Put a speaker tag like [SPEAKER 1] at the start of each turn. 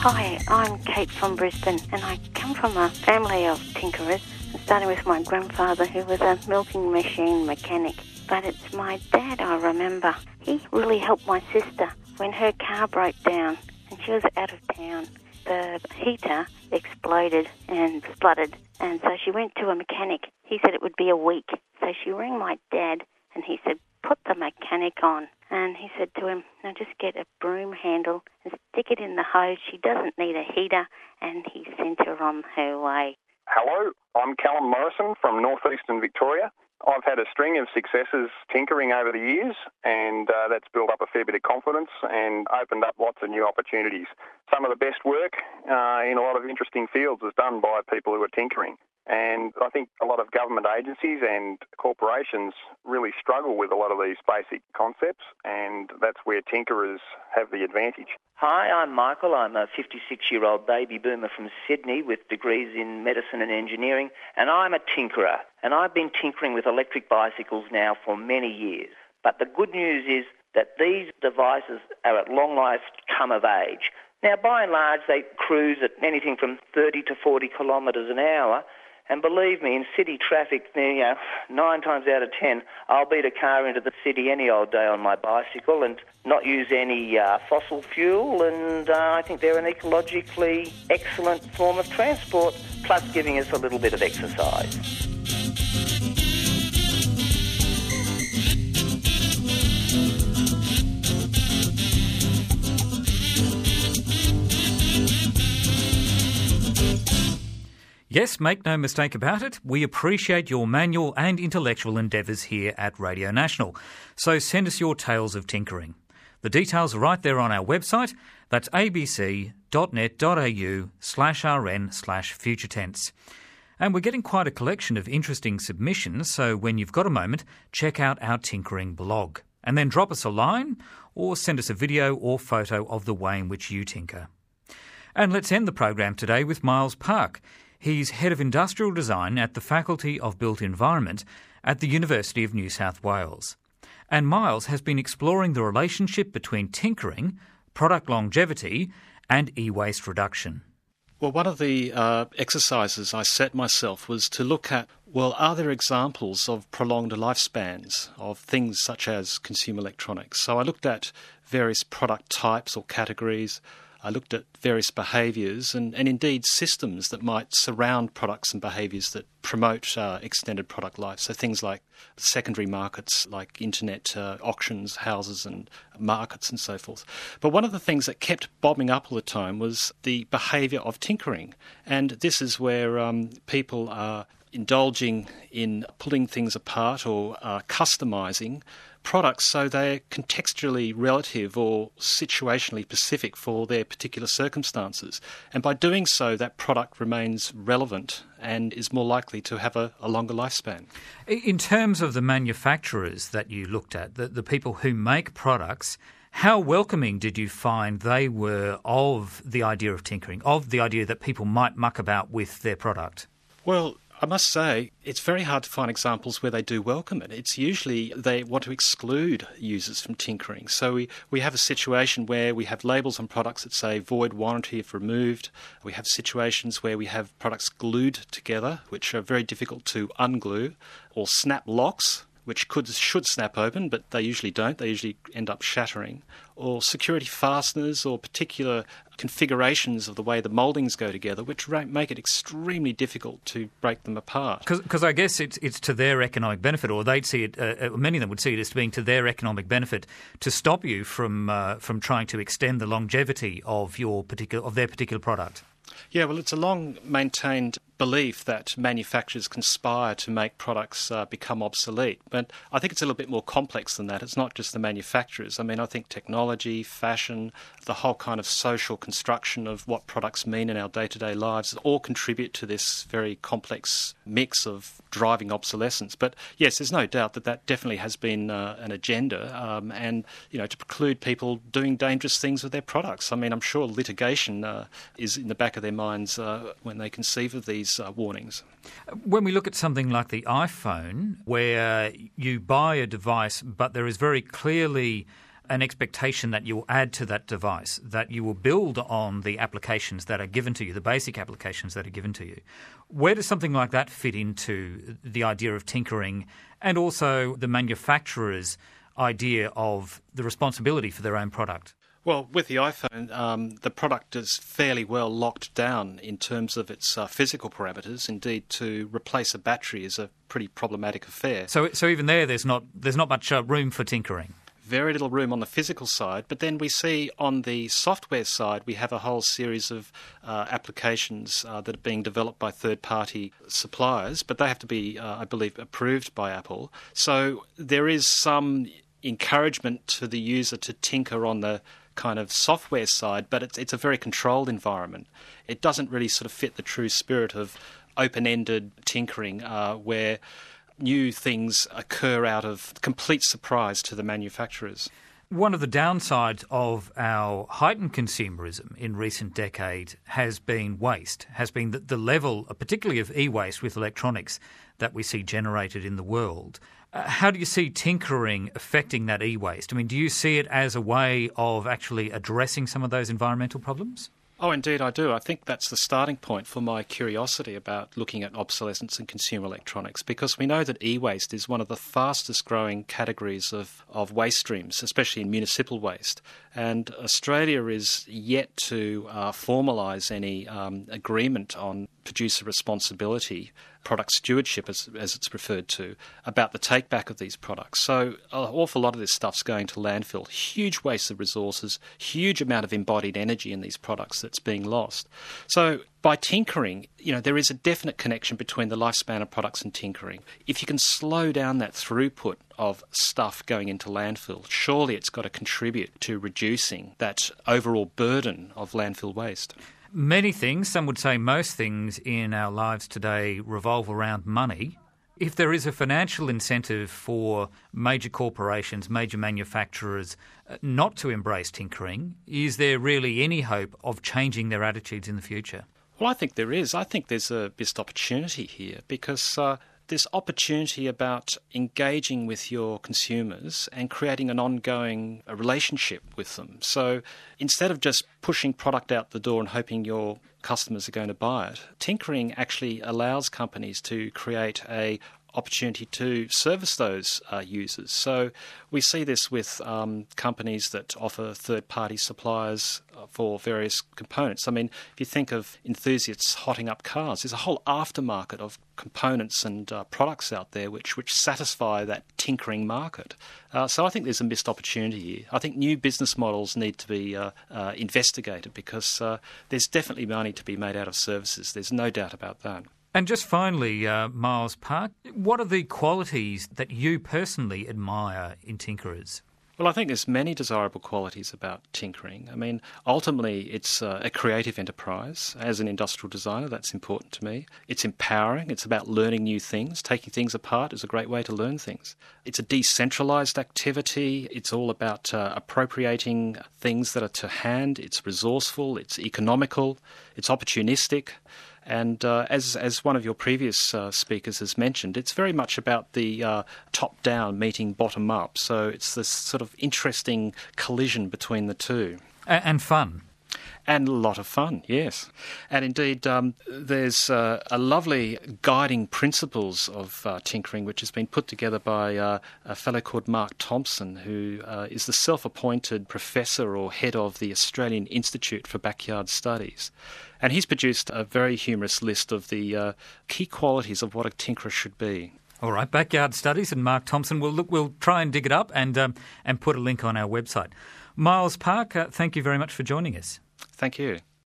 [SPEAKER 1] Hi, I'm Kate from Brisbane, and I come from a family of tinkerers, starting with my grandfather, who was a milking machine mechanic. But it's my dad I remember. He really helped my sister when her car broke down and she was out of town. The heater exploded and spluttered, and so she went to a mechanic. He said it would be a week. So she rang my dad, and he said, put the mechanic on. And he said to him, now just get a broom handle and stick it in the hose. She doesn't need a heater. And he sent her on her way.
[SPEAKER 2] Hello, I'm Callum Morrison from northeastern Victoria. I've had a string of successes tinkering over the years, and that's built up a fair bit of confidence and opened up lots of new opportunities. Some of the best work in a lot of interesting fields is done by people who are tinkering. And I think a lot of government agencies and corporations really struggle with a lot of these basic concepts, and that's where tinkerers have the advantage.
[SPEAKER 3] Hi, I'm Michael. I'm a 56-year-old baby boomer from Sydney with degrees in medicine and engineering, and I'm a tinkerer. And I've been tinkering with electric bicycles now for many years. But the good news is that these devices are at long last come of age. Now, by and large, they cruise at anything from 30 to 40 kilometres an hour. And believe me, in city traffic, 9 times out of 10, I'll beat a car into the city any old day on my bicycle and not use any fossil fuel. And I think they're an ecologically excellent form of transport, plus giving us a little bit of exercise.
[SPEAKER 4] Yes, make no mistake about it, we appreciate your manual and intellectual endeavours here at Radio National. So send us your tales of tinkering. The details are right there on our website. That's abc.net.au/rn/future tense. And we're getting quite a collection of interesting submissions, so when you've got a moment, check out our tinkering blog. And then drop us a line or send us a video or photo of the way in which you tinker. And let's end the program today with Miles Park. He's Head of Industrial Design at the Faculty of Built Environment at the University of New South Wales. And Miles has been exploring the relationship between tinkering, product longevity and e-waste reduction.
[SPEAKER 5] Well, one of the exercises I set myself was to look at, well, are there examples of prolonged lifespans of things such as consumer electronics? So I looked at various product types or categories. I looked at various behaviours and indeed systems that might surround products and behaviours that promote extended product life. So things like secondary markets, like internet auctions, houses and markets and so forth. But one of the things that kept bobbing up all the time was the behaviour of tinkering. And this is where people are indulging in pulling things apart or customising products so they're contextually relative or situationally specific for their particular circumstances. And by doing so, that product remains relevant and is more likely to have a longer lifespan.
[SPEAKER 4] In terms of the manufacturers that you looked at, the people who make products, how welcoming did you find they were of the idea of tinkering, of the idea that people might muck about with their product?
[SPEAKER 5] Well, I must say, it's very hard to find examples where they do welcome it. It's usually they want to exclude users from tinkering. So we have a situation where we have labels on products that say void warranty if removed. We have situations where we have products glued together, which are very difficult to unglue, or snap locks, which should snap open, but they usually don't. They usually end up shattering. Or security fasteners or particular configurations of the way the mouldings go together, which make it extremely difficult to break them apart.
[SPEAKER 4] Because I guess it's to their economic benefit, or they'd see it. Many of them would see it as being to their economic benefit to stop you from trying to extend the longevity of their particular product.
[SPEAKER 5] Yeah, well, it's a long-maintained belief that manufacturers conspire to make products become obsolete. But I think it's a little bit more complex than that. It's not just the manufacturers. I mean, I think technology, fashion, the whole kind of social construction of what products mean in our day-to-day lives all contribute to this very complex mix of driving obsolescence. But yes, there's no doubt that definitely has been an agenda and, to preclude people doing dangerous things with their products. I mean, I'm sure litigation is in the back of their minds when they conceive of these warnings.
[SPEAKER 4] When we look at something like the iPhone, where you buy a device but there is very clearly an expectation that you'll add to that device, that you will build on the applications that are given to you, the basic applications that are given to you. Where does something like that fit into the idea of tinkering and also the manufacturer's idea of the responsibility for their own product?
[SPEAKER 5] Well, with the iPhone, the product is fairly well locked down in terms of its physical parameters. Indeed, to replace a battery is a pretty problematic affair.
[SPEAKER 4] So even there's not much room for tinkering.
[SPEAKER 5] Very little room on the physical side, but then we see on the software side we have a whole series of applications that are being developed by third-party suppliers, but they have to be, I believe, approved by Apple. So there is some encouragement to the user to tinker on the kind of software side, but it's a very controlled environment. It doesn't really sort of fit the true spirit of open-ended tinkering where new things occur out of complete surprise to the manufacturers.
[SPEAKER 4] One of the downsides of our heightened consumerism in recent decades has been waste, has been the level, particularly of e-waste with electronics, that we see generated in the world. How do you see tinkering affecting that e-waste? I mean, do you see it as a way of actually addressing some of those environmental problems?
[SPEAKER 5] Oh, indeed I do. I think that's the starting point for my curiosity about looking at obsolescence in consumer electronics, because we know that e-waste is one of the fastest growing categories of waste streams, especially in municipal waste. And Australia is yet to formalise any agreement on producer responsibility, product stewardship as it's referred to, about the take-back of these products. So an awful lot of this stuff's going to landfill. Huge waste of resources, huge amount of embodied energy in these products that's being lost. So by tinkering, there is a definite connection between the lifespan of products and tinkering. If you can slow down that throughput of stuff going into landfill, surely it's got to contribute to reducing that overall burden of landfill waste.
[SPEAKER 4] Many things, some would say most things in our lives today revolve around money. If there is a financial incentive for major corporations, major manufacturers not to embrace tinkering, is there really any hope of changing their attitudes in the future?
[SPEAKER 5] Well, I think there is. I think there's a missed opportunity here because there's opportunity about engaging with your consumers and creating an ongoing relationship with them. So instead of just pushing product out the door and hoping your customers are going to buy it, tinkering actually allows companies to create a opportunity to service those users. So we see this with companies that offer third-party suppliers for various components. I mean, if you think of enthusiasts hotting up cars, there's a whole aftermarket of components and products out there which satisfy that tinkering market. So I think there's a missed opportunity here. I think new business models need to be investigated because there's definitely money to be made out of services. There's no doubt about that.
[SPEAKER 4] And just finally, Miles Park, what are the qualities that you personally admire in tinkerers?
[SPEAKER 5] Well, I think there's many desirable qualities about tinkering. I mean, ultimately, it's a creative enterprise. As an industrial designer, that's important to me. It's empowering. It's about learning new things. Taking things apart is a great way to learn things. It's a decentralised activity. It's all about appropriating things that are to hand. It's resourceful. It's economical. It's opportunistic. And as one of your previous speakers has mentioned, it's very much about the top-down meeting bottom-up. So it's this sort of interesting collision between the two.
[SPEAKER 4] And fun.
[SPEAKER 5] And a lot of fun, yes. And indeed, there's a lovely guiding principles of tinkering which has been put together by a fellow called Mark Thompson, who is the self-appointed professor or head of the Australian Institute for Backyard Studies. And he's produced a very humorous list of the key qualities of what a tinkerer should be.
[SPEAKER 4] All right, Backyard Studies and Mark Thompson. We'll try and dig it up and put a link on our website. Miles Park, thank you very much for joining us.
[SPEAKER 5] Thank you.